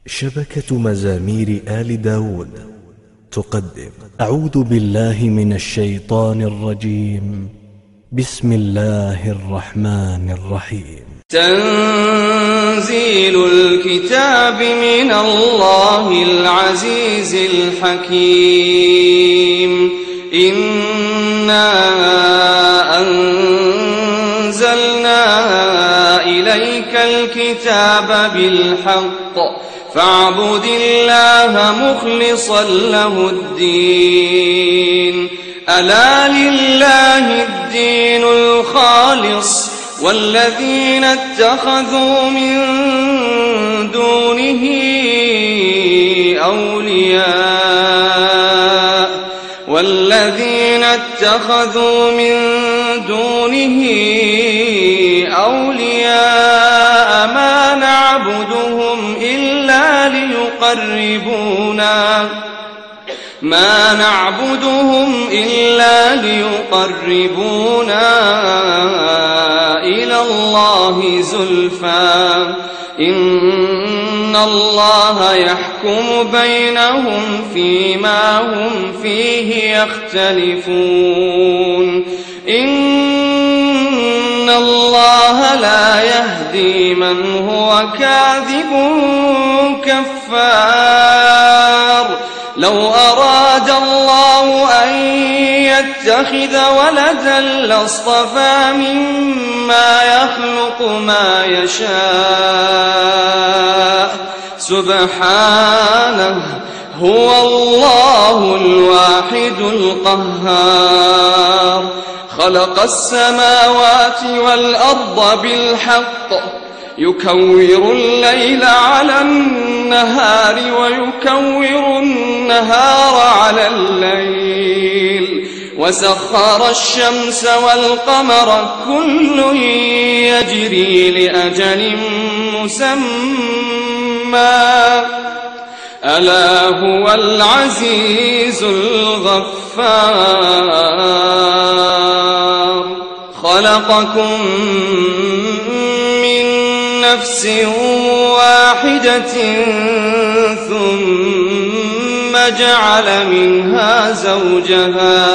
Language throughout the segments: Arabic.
شبكة مزامير آل داود تقدم أعوذ بالله من الشيطان الرجيم. بسم الله الرحمن الرحيم. تنزيل الكتاب من الله العزيز الحكيم. إنا أنزلنا إليك الكتاب بالحق فاعبد الله مخلصا له الدين. ألا لله الدين الخالص والذين اتخذوا من دونه أولياء ما نعبدهم إلا ليقربونا إلى الله زلفى إن الله يحكم بينهم فيما هم فيه يختلفون. إن الله لا يهدي من هو كاذب كفار. لو أراد الله أن يتخذ ولدا لاصطفى مما يخلق ما يشاء سبحانه هو الله الواحد القهار. خلق السماوات والأرض بالحق يكور الليل على النهار ويكور النهار على الليل وسخر الشمس والقمر كل يجري لأجل مسمى ألا هو العزيز الغفار. خلقكم من نفس واحدة ثم جعل منها زوجها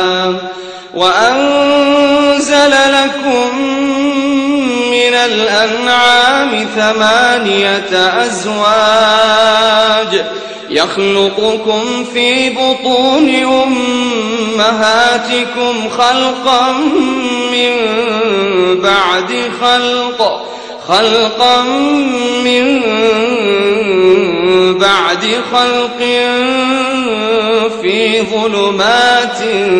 وأنزل لكم من الأنعام 8 أزواج يخلقكم في بطون أمهاتكم خلقا من بعد خلق في ظلمات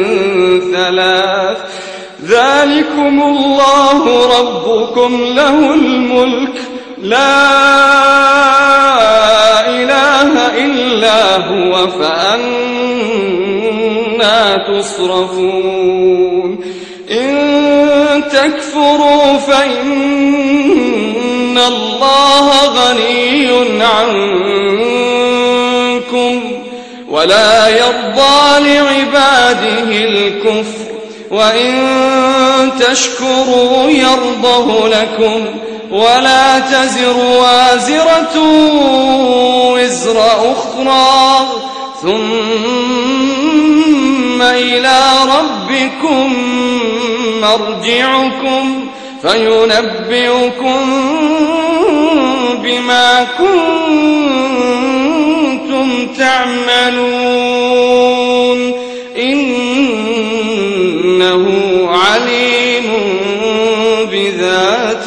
3. ذلكم الله ربكم له الملك لا إله إلا هو فأنى تصرفون. إن تكفروا فإن الله غني عنكم ولا يرضى لعباده الكفر وإن تشكروا يرضه لكم ولا تزر وازرة وزر أخرى ثم إلى ربكم مرجعكم فينبئكم بما كنتم تعملون. إنه عليم بذات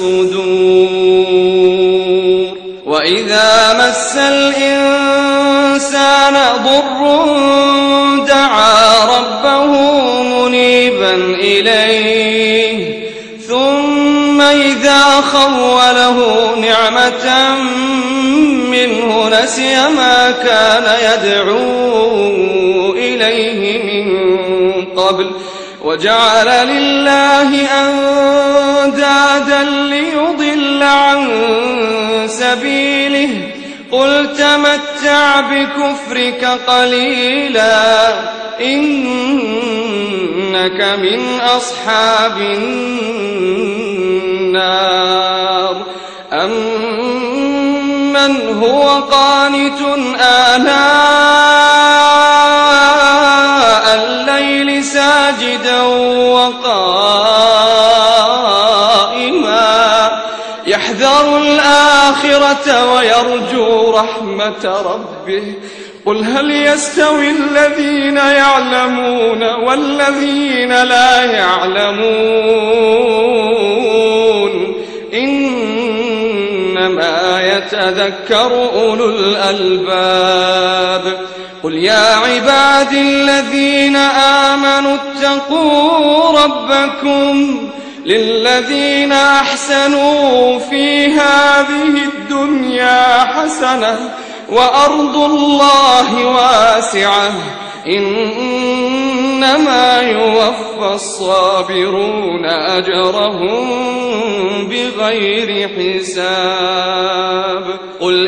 الصدور. وإذا مس الإنسان ضر دعا ربه منيبا إليه ثم إذا خوله نعمة منه نسي ما كان يدعو إليه من قبل وجعل لله أندادا ليضل عن سبيله. قل تمتع بكفرك قليلا إنك من أصحاب النار. من هو قانت آناء الليل ساجدا وقائما يحذر الآخرة ويرجو رحمة ربه قل هل يستوي الذين يعلمون والذين لا يعلمون إنما يتذكر أولو الألباب قل يا عبادي الذين آمنوا اتقوا ربكم للذين أحسنوا في هذه الدنيا حسنة وأرض الله واسعة إنما يوفى الصابرون أجرهم بغير حساب قل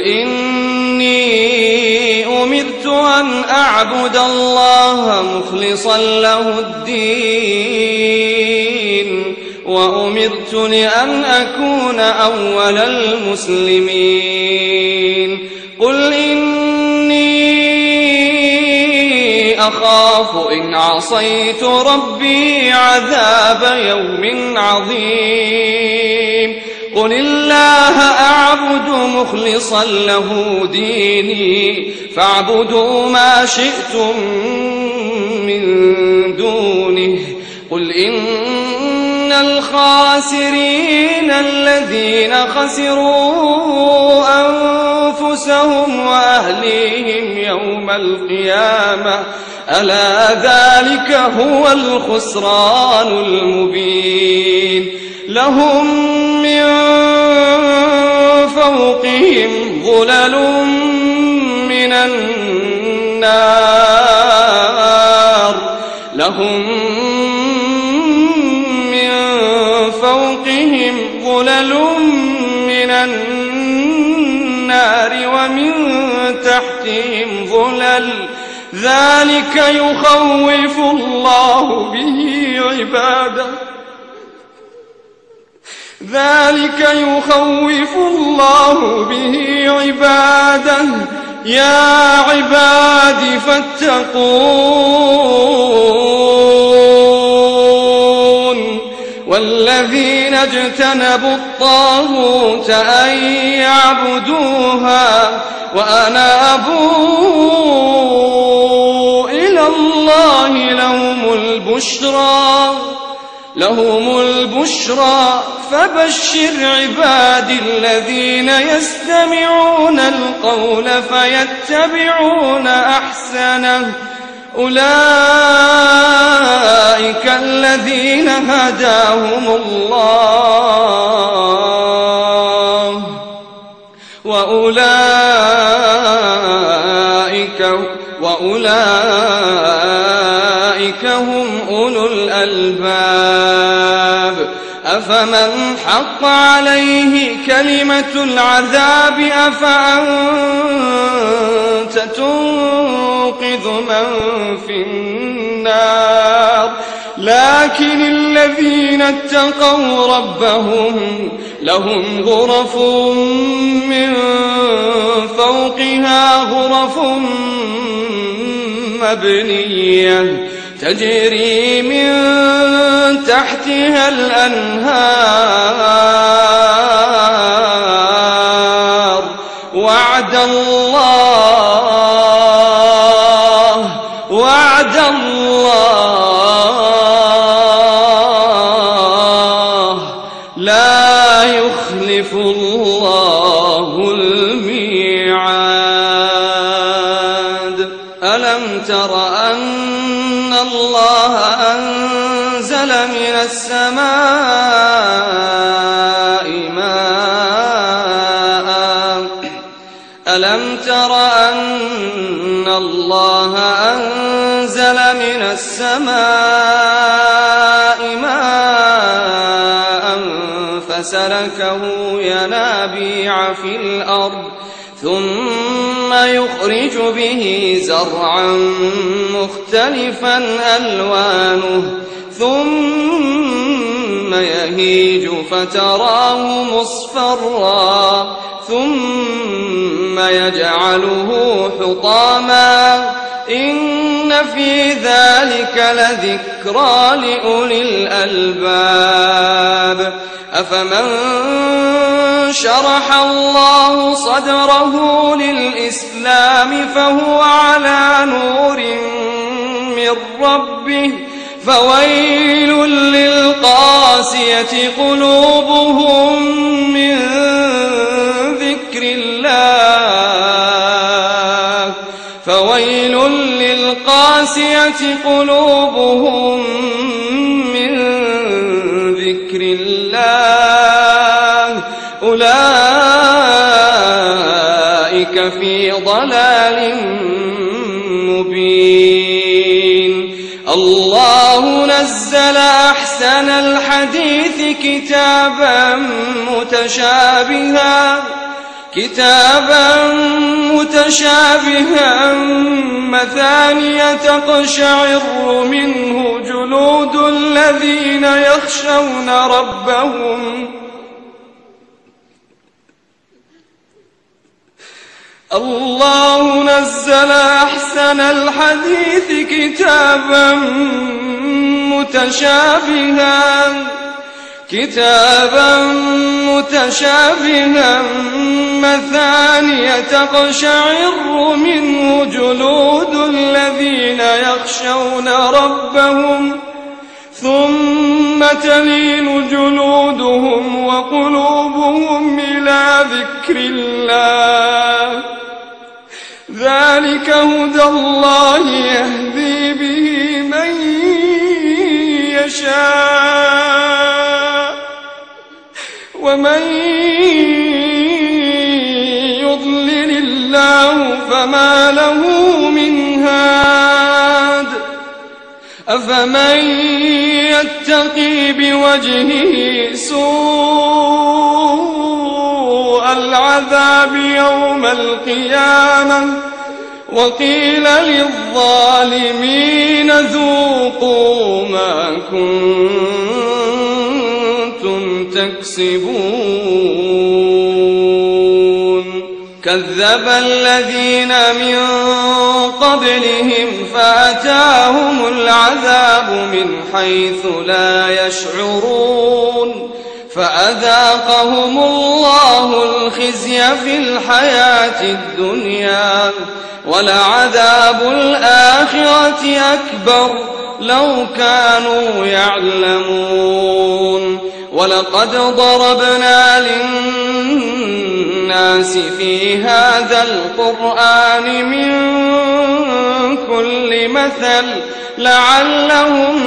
إني أمرت أن أعبد الله مخلصا له الدين وأمرت لأن أكون أول المسلمين قل إني أخاف إن عصيت ربي عذاب يوم عظيم قل الله أعبد مخلصا له ديني فاعبدوا ما شئتم من دونه قل إن الخاسرين الذين خسروا أنفسهم وأهليهم يوم القيامة ألا ذلك هو الخسران المبين لهم من فوقهم ظلل من النار لهم من فوقهم ظلل من النار ومن تحتهم ظلل ذلك يخوف الله به عباده يا عباد فاتقون والذين اجتنبوا الطاغوت أن يعبدوها وأنابوا إلى الله لهم البشرى فبشر عبادي الذين يستمعون القول فيتبعون أحسنه أولئك الذين هداهم الله وأولئك هم أولو الألباب أفمن حق عليه كلمة العذاب أفأنت تنقذ من في النار لكن الذين اتقوا ربهم لهم غرف من فوقها غرف مبنية تجري من تحتها الأنهار وعد الله لا يخلف الله الميعاد ألم تر أن الله أنزل من السماء ماء ألم تر أن الله أنزل من السماء ماء فسلكه ينابيع في الأرض ثم يخرج به زرعا مختلفا ألوانه ثم يهيج فتراه مصفرا ثم يجعله حطاما إن في ذلك لذكرى لأولي الألباب أفمن شرح الله صدره للإسلام فهو على نور من ربه فويل للقاسية قلوبهم من ذكر الله فويل للقاسية قلوبهم من ذكر الله أولئك في ضلال مبين الله نزل أحسن الحديث كتابا متشابها مثانية تقشعر منه جلود الذين يخشون ربهم الله نزل أحسن الحديث كتابا متشابها مثانية تقشعر منه جلود الذين يخشون ربهم ثم تلين جلودهم وقلوبهم إلى ذكر الله ذلك هدى الله يهدي به من يشاء ومن يضلل الله فما له من هاد أفمن يتقي بوجهه سوء العذاب يوم القيامة وقيل للظالمين ذوقوا ما كنتم تكسبون كذب الذين من قبلهم فأتاهم العذاب من حيث لا يشعرون فأذاقهم الله الخزي في الحياة الدنيا ولعذاب الآخرة أكبر لو كانوا يعلمون ولقد ضربنا للناس في هذا القرآن من كل مثل لعلهم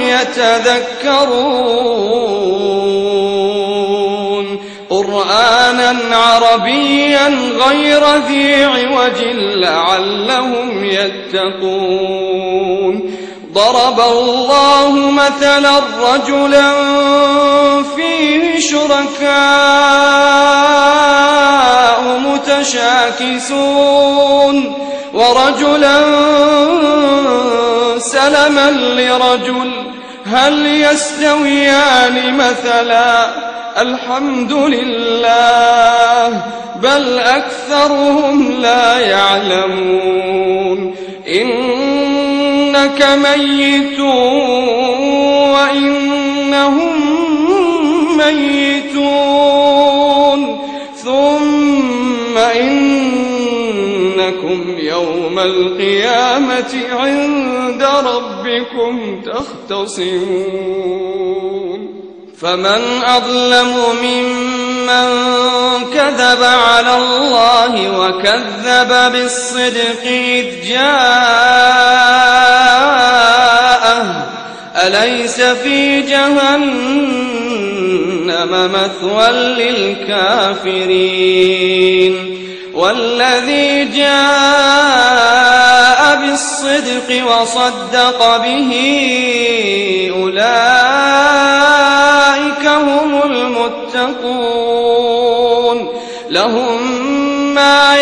يتذكرون قرآنا عربيا غير ذي عوج لعلهم يتقون ضرب الله مثلا رجلا فيه شركاء متشاكسون ورجلا سلما لرجل هل يستويان مثلا الحمد لله بل أكثرهم لا يعلمون إنك ميت وإنهم ميتون ثم إنكم يوم القيامة عند ربكم تختصمون فمن أظلم ممن كذب على الله وكذب بالصدق إذ جاءه أليس في جهنم مثوى للكافرين والذي جاء بالصدق وصدق به أولئك هم المتقون لهم ما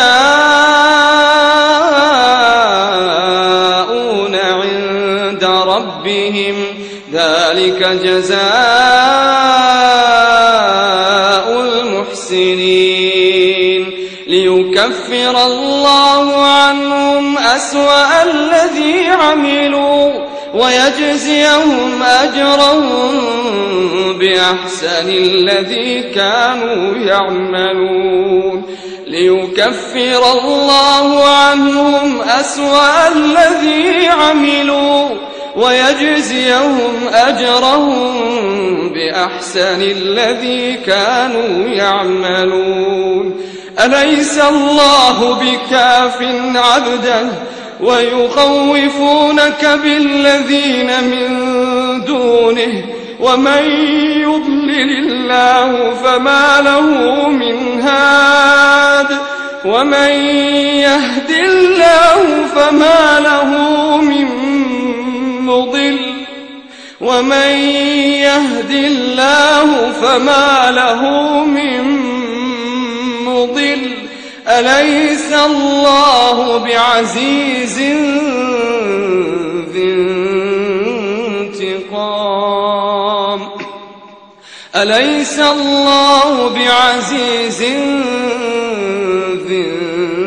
يشاءون عند ربهم ذلك جزاء المحسنين ليكفر الله عنهم أسوأ الذي عملوا ويجزيهم أجرهم بأحسن الذي كانوا يعملون. ليكفر الله عنهم أسوأ الذي عملوا ويجزيهم أجرهم بأحسن الذي كانوا يعملون. أليس الله بكاف عبده ويخوفونك بالذين من دونه ومن يضلل الله فما له من هاد ومن يهد الله فما له من مضل ومن يهد الله فما له من مضل. أليس الله بعزيز ذي انتقام أليس الله بعزيز ذي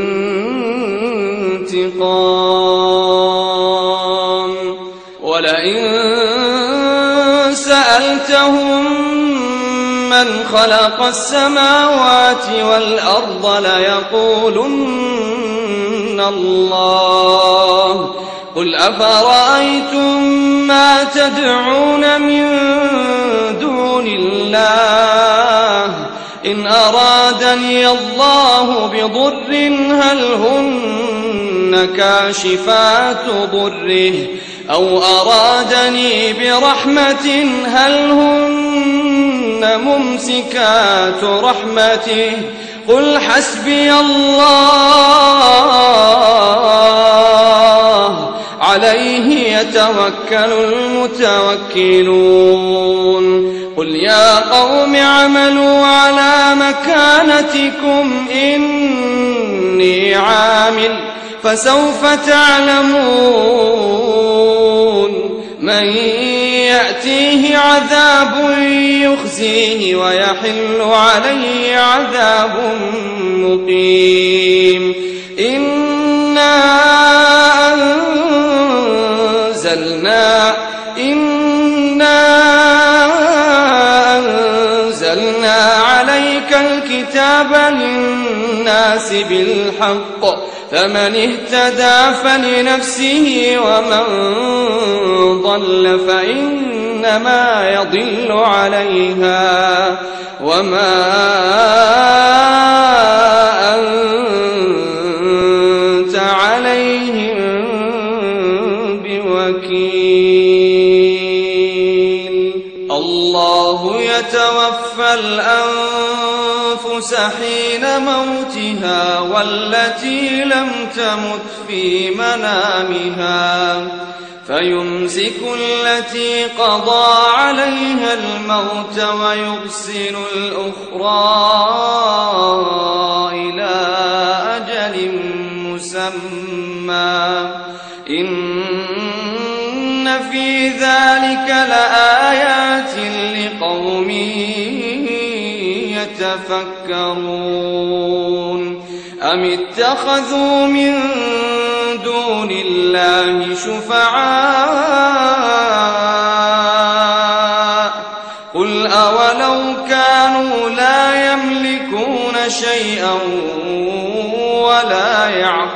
انتقام. ولئن سألتهم من خلق السماوات والأرض ليقولن الله. قل أفرأيتم ما تدعون من دون الله إن أرادني الله بضر هل هن كاشفات ضره أو أرادني برحمة هل هن ممسكات رحمته. قل حسبي الله عليه يتوكل المتوكلون. قل يا قوم اعملوا على مكانتكم إني عامل فسوف تعلمون من يأتيه عذاب يخزيه ويحل عليه عذاب مقيم. إنا أنزلنا عليك الكتاب للناس بالحق فمن اهتدى فلنفسه ومن ضل فإنما يضل عليها وما أنت عليهم بوكيل. الله يتوفى الأنفس حين موتها والتي لم تمت في منامها فيمسك التي قضى عليها الموت ويرسل الأخرى إلى أجل مسمى إن في ذلك لآيات لقوم يتفكرون. أم اتخذوا من دون الله شفعاء قل أولو كانوا لا يملكون شيئا ولا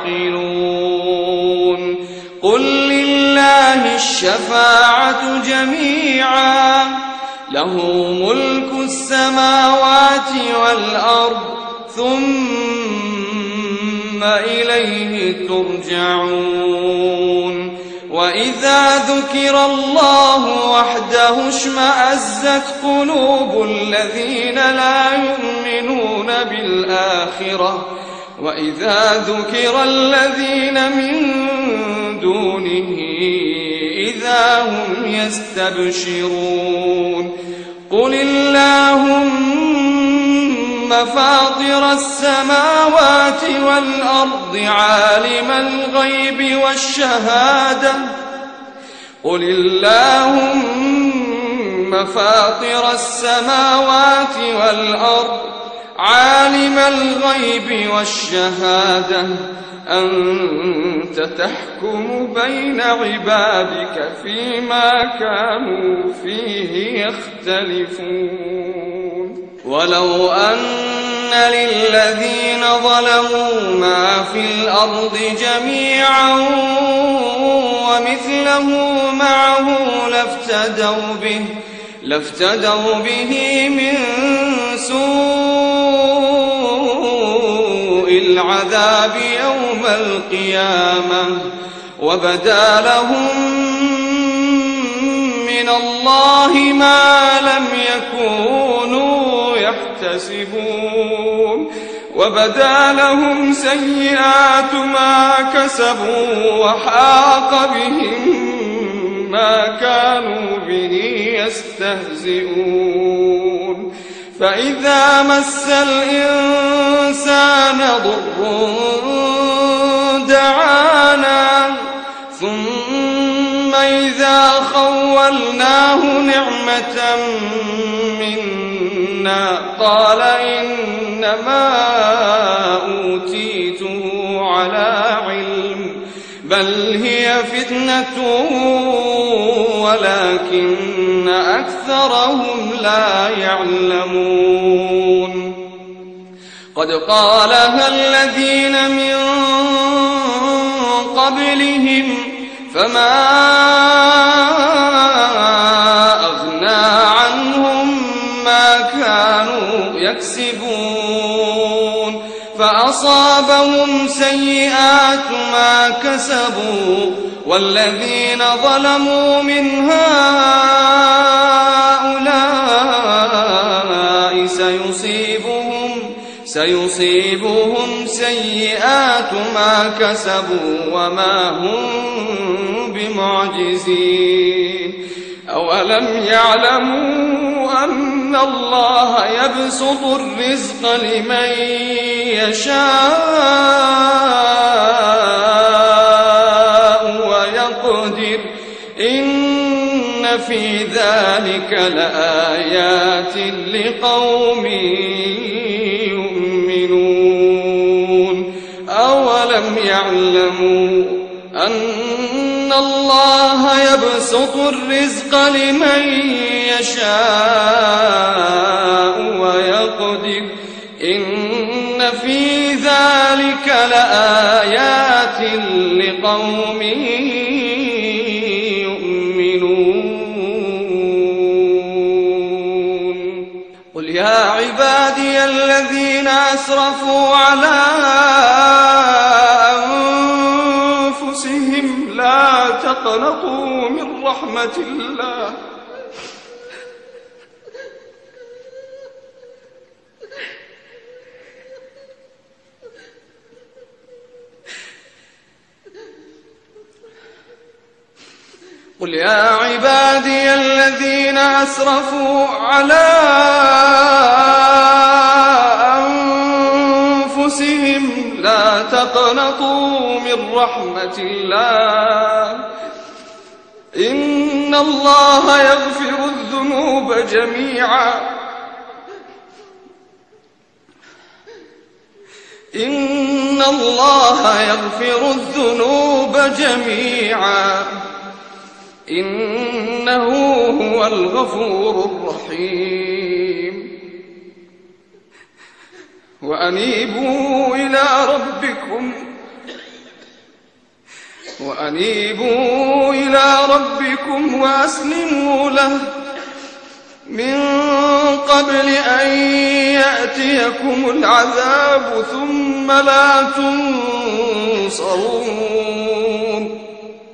يعقلون. قل لله الشفاعة جميعا له ملك السماوات والأرض ثم إليه ترجعون. وإذا ذكر الله وحده اشمأزت قلوب الذين لا يؤمنون بالآخرة وإذا ذكر الذين من دونه إذا هم يستبشرون. قل اللهم فاطر السماوات والأرض عالم الغيب والشهادة قل اللهم فاطر السماوات والأرض عالم الغيب والشهادة أنت تحكم بين عبادك فيما كانوا فيه يختلفون ولو أن للذين ظلموا ما في الأرض جميعا ومثله معه لافتدوا به من سوء العذاب يوم القيامة وبدا لهم من الله ما لم يكونوا يحتسبون وبدا لهم سيئات ما كسبوا وحاق بهم ما كانوا به يستهزئون فإذا مس الإنسان ضر دعانا ثم إذا خولناه نعمة منا قال إنما أوتيته على علم بل هي فتنة ولكن أكثرهم لا يعلمون قد قالها الذين من قبلهم فما أغنى عنهم ما كانوا يكسبون فأصابهم سيئات ما كسبوا والذين ظلموا من هؤلاء سيصيبهم سيئات ما كسبوا وما هم بمعجزين أولم يعلموا أن الله يبسط الرزق لمن يشاء ويقدر إن في ذلك لآيات لقوم يؤمنون أولم يعلموا أن الله يبسط الرزق لمن يشاء ويقدر إن في ذلك لآيات لقوم يؤمنون قل يا عبادي الذين أسرفوا على أنفسهم لا تقنطوا من رحمة الله قل يا عبادي الذين أسرفوا على أنفسهم لا تقنطوا من رحمة الله إن الله يغفر الذنوب جميعا إن الله يغفر الذنوب جميعا إنه هو الغفور الرحيم وأنيبوا إلى ربكم وأسلموا له من قبل أن يأتيكم العذاب ثم لا تنصرون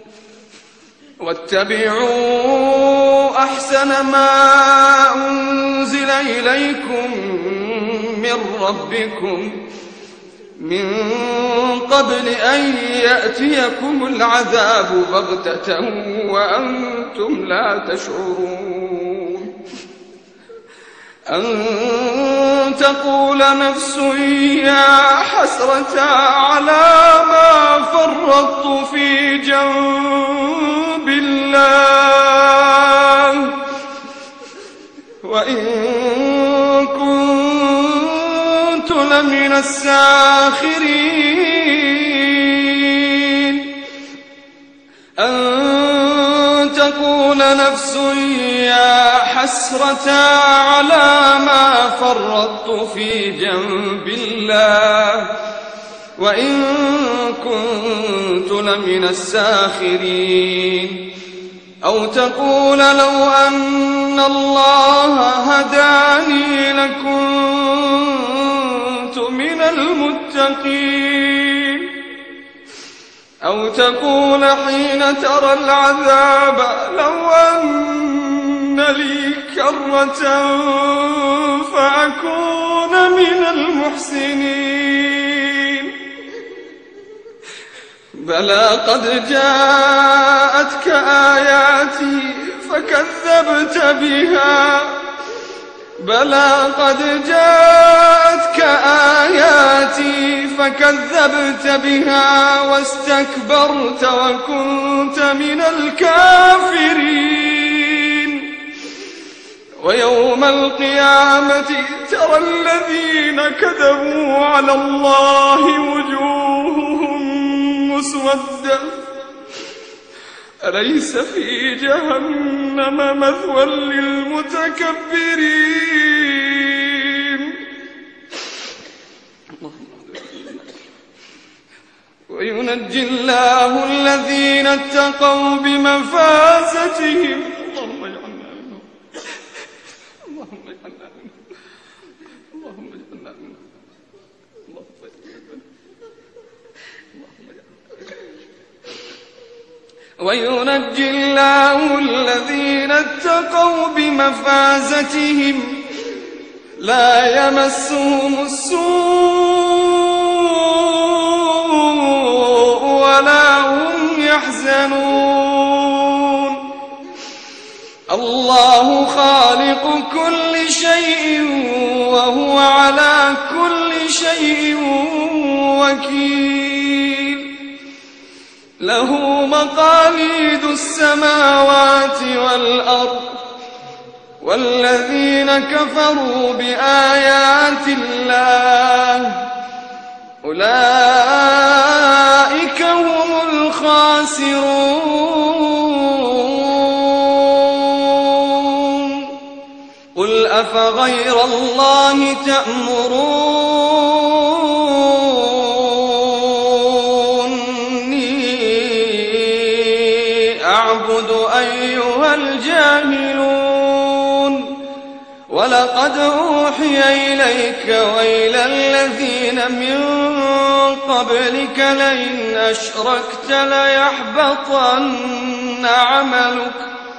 واتبعوا أحسن ما أنزل إليكم من ربكم من قبل أن يأتيكم العذاب بغتة وأنتم لا تشعرون أن تقول نفس يا حسرة على ما فرطت في جنب الله وإن كنت الساخرين أن تقول نفس يا حسرة على ما فرطت في جنب الله وإن كنت لمن الساخرين أو تقول لو أن الله هداني لكنت من المتقين أو تقول حين ترى العذاب لو أن لي كرة فأكون من المحسنين بلى قد جاءتك آياتي فكذبت بها بلى قد جاءتك آياتي فكذبت بها واستكبرت وكنت من الكافرين ويوم القيامة ترى الذين كذبوا على الله وجوههم مسودة أليس في جهنم مثوى للمتكبرين وينجي الله الذين اتقوا بمفازتهم اللهم اجعلنا منهم اللهم اجعلنا منهم اللهم اجعلنا منهم وينجي الله الذين اتقوا بمفازتهم لا يمسهم السوء ولا هم يحزنون الله خالق كل شيء وهو على كل شيء وكيل له مقاليد السماوات والأرض والذين كفروا بآيات الله أولئك هم الخاسرون قل أفغير الله تأمروني أعبد أيها الجاهلون ولقد أوحي إليك وإلى الذين من قبلك لئن أشركت ليحبطن عملك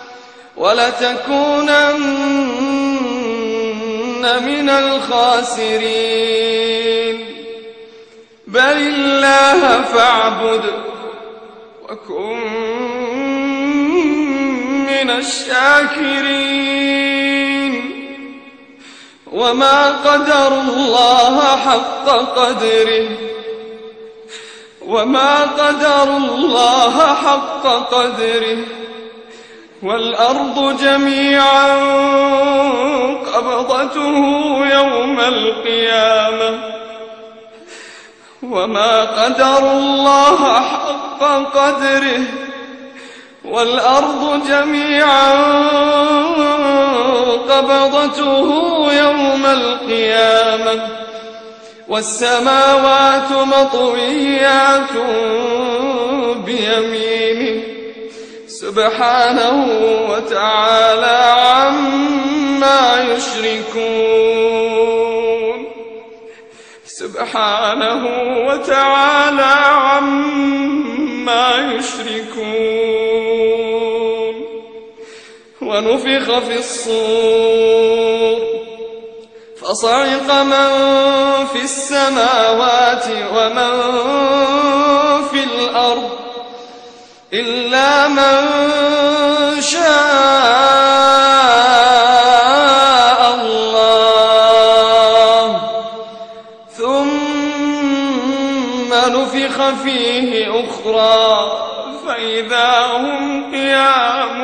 ولتكونن من الخاسرين بل الله فاعبد وكن من الشاكرين وما قدروا الله حق قدره والأرض جميعا قبضته يوم القيامة وما قدروا الله حق قدره والأرض جميعا قبضته يوم القيامة والسماوات مطويات بيمينه سبحانه وتعالى عما يشركون سبحانه وتعالى عما يشركون ونفخ في الصور فصعق من في السماوات ومن في الأرض إلا من شاء الله ثم نفخ فيه أخرى فإذا هم قيام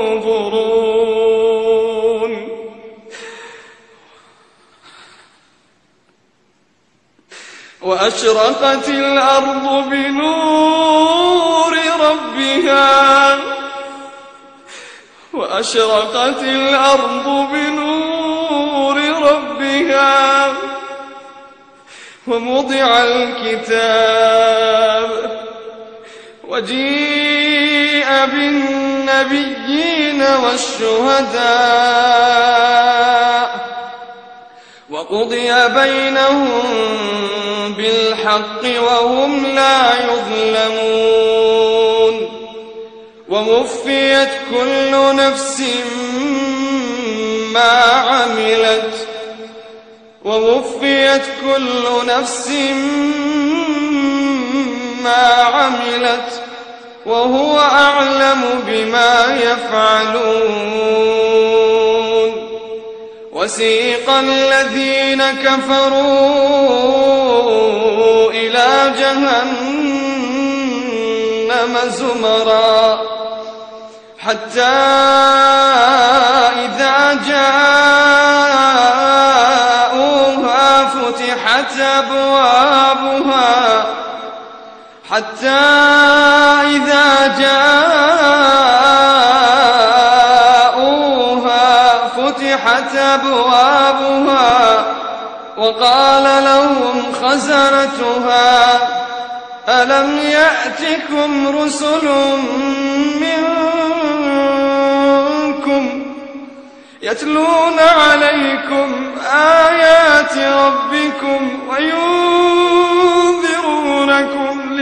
ينظرون وأشرقت الأرض بنور ربها وأشرقت الأرض بنور ربها ووضع الكتاب وجيء بالنبيين والشهداء وقضي بينهم بالحق وهم لا يظلمون ووفيت كل نفس ما عملت وهو أعلم بما يفعلون وسيق الذين كفروا إلى جهنم زمرا حتى إذا جاءوها فتحت أبوابها وقال لهم خزنتها ألم يأتكم رسل منكم يتلون عليكم آيات ربكم وينذرونكم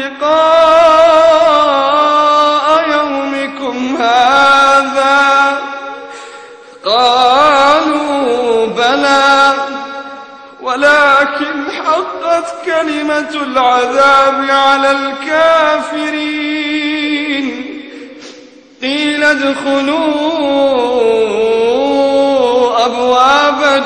لقاء يومكم هذا قالوا بلى ولكن حقت كلمة العذاب على الكافرين قيل ادخلوا أبواب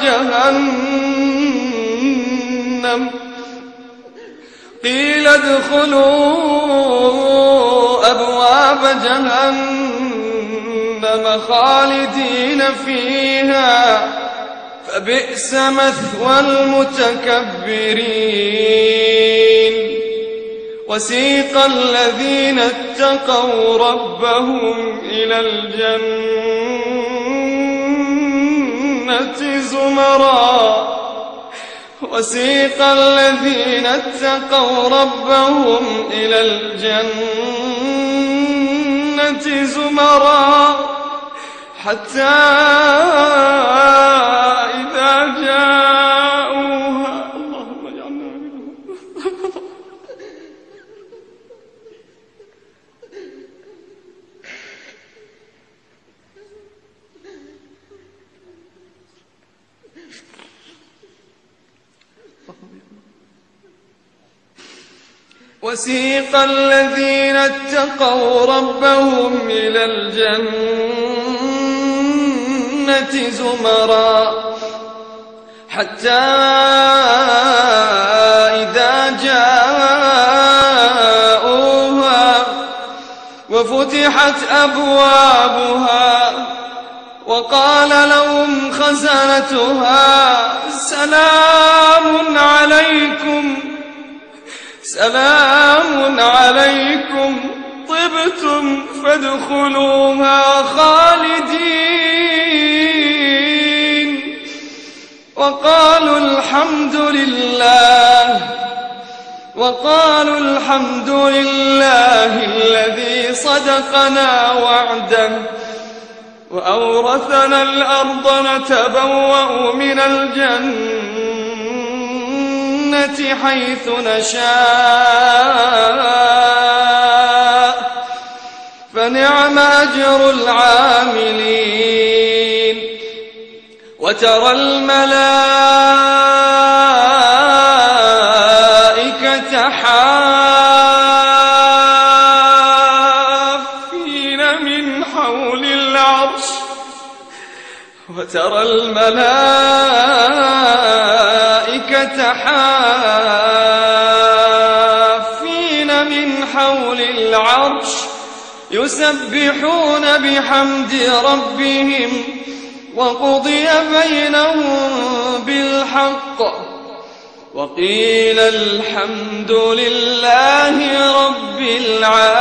جهنم خالدين فيها فبئس مثوى المتكبرين وسيق الذين اتقوا ربهم إلى الجنة زمرا حتى إذا جاءوها اللهم اجعلنا منهم وسيق الذين اتقوا ربهم إلى الجنة زمرا حتى إذا جاءوها وفتحت أبوابها وقال لهم خزنتها سلام عليكم طبتم فادخلوها خالدين وقالوا الحمد لله الذي صدقنا وعده وأورثنا الأرض نتبوأ من الجنة حيث نشاء فنعم أجر العاملين وترى الملائكة حافين من حول العرش يسبحون بحمد ربهم وقضي بينهم بالحق وقيل الحمد لله رب العالمين.